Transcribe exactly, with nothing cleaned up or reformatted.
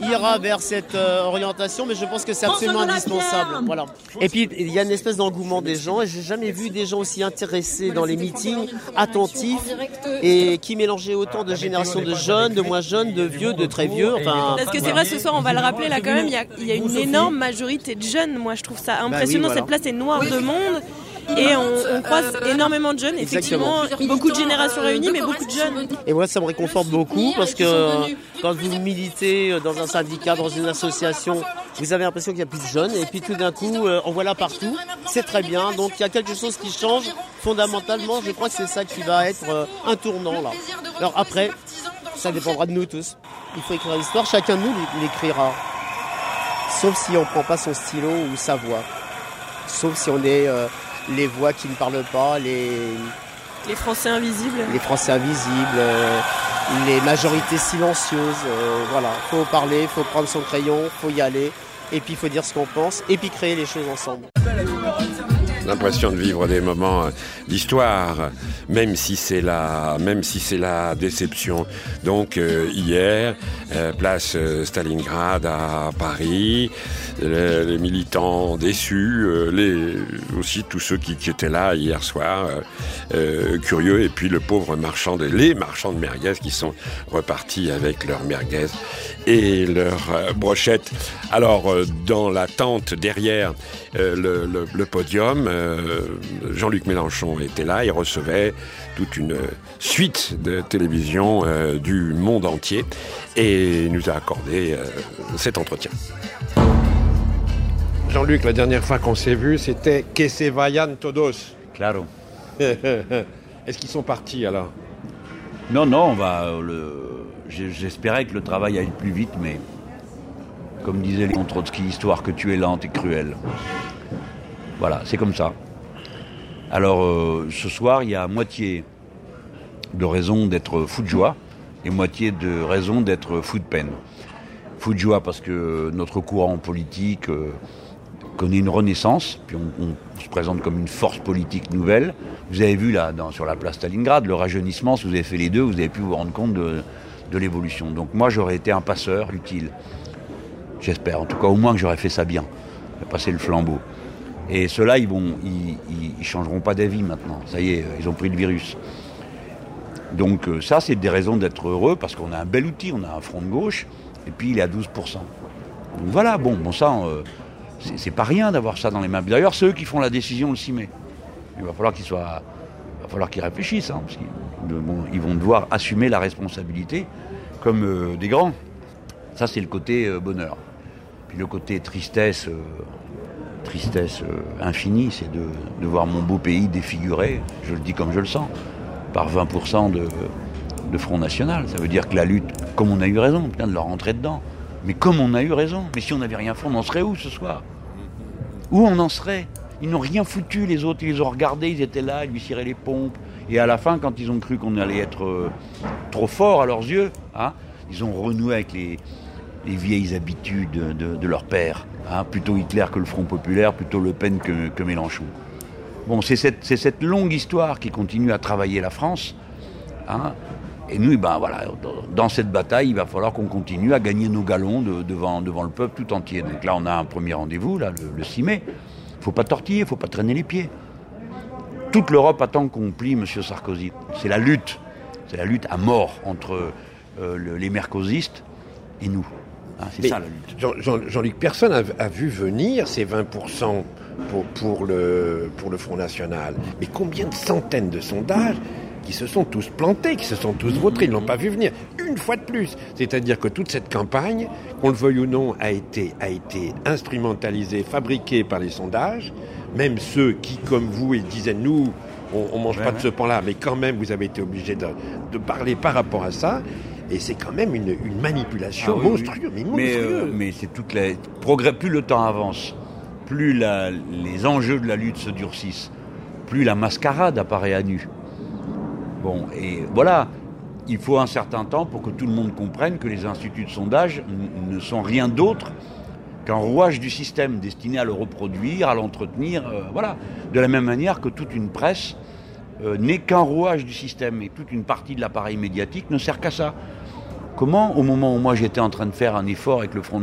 ira vers cette euh, orientation, mais je pense que c'est absolument indispensable. Voilà. Et puis, il y a une espèce d'engouement des gens, et j'ai jamais vu des gens aussi intéressés dans les meetings, attentifs, et qui mélangeaient autant de générations de jeunes, de moins jeunes, de vieux, de très vieux. Enfin, Parce que c'est vrai, ce soir, on va le rappeler, là, quand même, il y a, il y a une énorme majorité de jeunes. Moi, je trouve ça impressionnant. Bah oui, voilà. Cette place est noire de monde. Et on, on croise énormément de jeunes, effectivement, Exactement. beaucoup de générations réunies, mais beaucoup de jeunes. Et moi, ça me réconforte beaucoup parce que quand vous militez dans un syndicat, dans une association, vous avez l'impression qu'il y a plus de jeunes et puis tout d'un coup, on voit là partout. C'est très bien. Donc il y a quelque chose qui change fondamentalement. Je crois que c'est ça qui va être un tournant là. Alors après, ça dépendra de nous tous. Il faut écrire l'histoire. Chacun de nous l'écrira. Sauf si on ne prend pas son stylo ou sa voix. Sauf si on est euh, les voix qui ne parlent pas, les... Les Français invisibles. Les Français invisibles, euh, les majorités silencieuses. Euh, voilà, il faut parler, il faut prendre son crayon, il faut y aller. Et puis il faut dire ce qu'on pense, et puis créer les choses ensemble. L'impression de vivre des moments d'histoire, même si c'est la, même si c'est la déception. Donc euh, hier, euh, place Stalingrad à Paris, les, les militants déçus, euh, les, aussi tous ceux qui, qui étaient là hier soir, euh, euh, curieux, et puis le pauvre marchand de, les marchands de merguez qui sont repartis avec leurs merguez et leurs euh, brochettes. Alors euh, dans la tente derrière euh, le, le, le podium, euh, Jean-Luc Mélenchon était là, il recevait toute une suite de télévision euh, du monde entier et nous a accordé euh, cet entretien. Jean-Luc, la dernière fois qu'on s'est vu, c'était que se vayan todos. Claro. Est-ce qu'ils sont partis alors? Non, non, on va. Le... J'espérais que le travail aille plus vite, mais comme disait Léon Trotsky, histoire que tu es lente et cruelle. Voilà, c'est comme ça. Alors, euh, ce soir, il y a moitié de raison d'être fou de joie et moitié de raison d'être fou de peine. Fou de joie parce que notre courant politique euh, connaît une renaissance, puis on, on se présente comme une force politique nouvelle. Vous avez vu là, dans, sur la place Stalingrad, le rajeunissement, si vous avez fait les deux, vous avez pu vous rendre compte de, de l'évolution. Donc moi, j'aurais été un passeur utile. J'espère, en tout cas, au moins que j'aurais fait ça bien, passer le flambeau. Et ceux-là, ils vont, ils, ils, ils changeront pas d'avis maintenant. Ça y est, ils ont pris le virus. Donc ça, c'est des raisons d'être heureux, parce qu'on a un bel outil, on a un front de gauche, et puis il est à douze pour cent. Donc voilà, bon, bon ça, euh, c'est, c'est pas rien d'avoir ça dans les mains. D'ailleurs, c'est eux qui font la décision le six mai. Il va falloir qu'ils soient, il va falloir qu'ils réfléchissent, hein, parce qu'ils bon, ils vont devoir assumer la responsabilité comme euh, des grands. Ça, c'est le côté euh, bonheur. Puis le côté tristesse, euh, tristesse euh, infinie, c'est de, de voir mon beau pays défiguré, je le dis comme je le sens, par vingt pour cent de, de Front National. Ça veut dire que la lutte, comme on a eu raison, putain, de leur rentrer dedans. Mais comme on a eu raison, mais si on n'avait rien fait, on en serait où ce soir? Où on en serait? Ils n'ont rien foutu, les autres, ils les ont regardés, ils étaient là, ils lui tiraient les pompes. Et à la fin, quand ils ont cru qu'on allait être euh, trop fort à leurs yeux, hein, ils ont renoué avec les... les vieilles habitudes de, de, de leur père, hein, plutôt Hitler que le Front Populaire, plutôt Le Pen que, que Mélenchon. Bon, c'est cette, c'est cette longue histoire qui continue à travailler la France, hein, et nous, ben, voilà, dans cette bataille, il va falloir qu'on continue à gagner nos galons de, devant, devant le peuple tout entier. Donc là, on a un premier rendez-vous, là, le, le six mai. Il ne faut pas tortiller, il ne faut pas traîner les pieds. Toute l'Europe attend qu'on plie M. Sarkozy. C'est la lutte, c'est la lutte à mort entre euh, le, les mercosistes et nous. Ah, c'est Mais ça la lutte. Jean, Jean, Jean-Luc, personne a, a vu venir ces vingt pour cent pour, pour, le, pour le Front National. Mais combien de centaines de sondages qui se sont tous plantés, qui se sont tous vautrés, ils ne l'ont pas vu venir, une fois de plus. C'est-à-dire que toute cette campagne, qu'on le veuille ou non, a été, a été instrumentalisée, fabriquée par les sondages. Même ceux qui, comme vous, ils disaient, nous, on ne mange ouais, pas ouais. de ce pain-là, mais quand même, vous avez été obligés de, de parler par rapport à ça. Et c'est quand même une, une manipulation ah, oui, monstrueuse, oui. mais monstrueuse. Mais, euh, mais c'est toute la... Progrès, plus le temps avance, plus la, les enjeux de la lutte se durcissent, plus la mascarade apparaît à nu. Bon, et voilà, il faut un certain temps pour que tout le monde comprenne que les instituts de sondage n- ne sont rien d'autre qu'un rouage du système destiné à le reproduire, à l'entretenir, euh, voilà. De la même manière que toute une presse euh, n'est qu'un rouage du système, et toute une partie de l'appareil médiatique ne sert qu'à ça. Comment, au moment où moi j'étais en train de faire un effort avec le Front